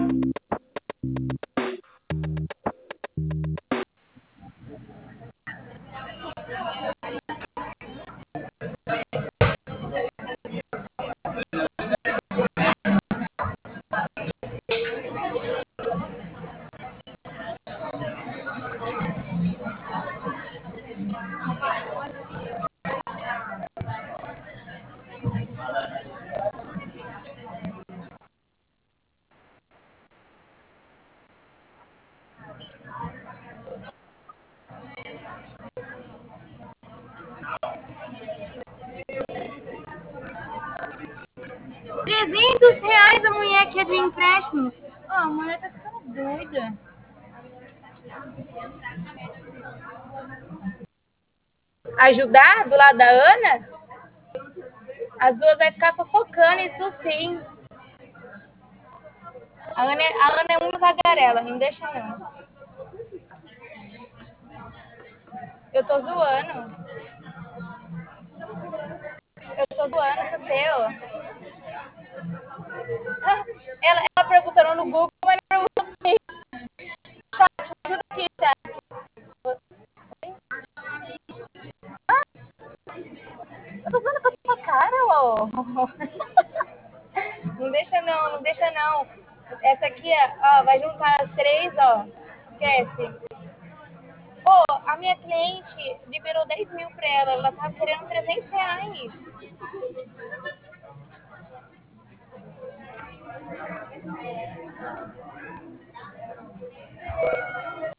R$ 300 a mulher que é de empréstimo. Oh, a mulher tá ficando doida. Ajudar do lado da Ana? As duas vai ficar fofocando, isso sim. A Ana é muito tagarela, não deixa não. Eu tô zoando. Eu tô zoando com o seu. Ela perguntando no Google, mas não perguntou pra mim. Chat, ajuda aqui, chat. Eu tô zoando com a sua cara, ó. Não deixa não, não deixa não. Essa aqui, ó, vai juntar as três, ó. Esquece. Pô, a minha cliente liberou 10 mil pra ela. Ela tava querendo R$ 300.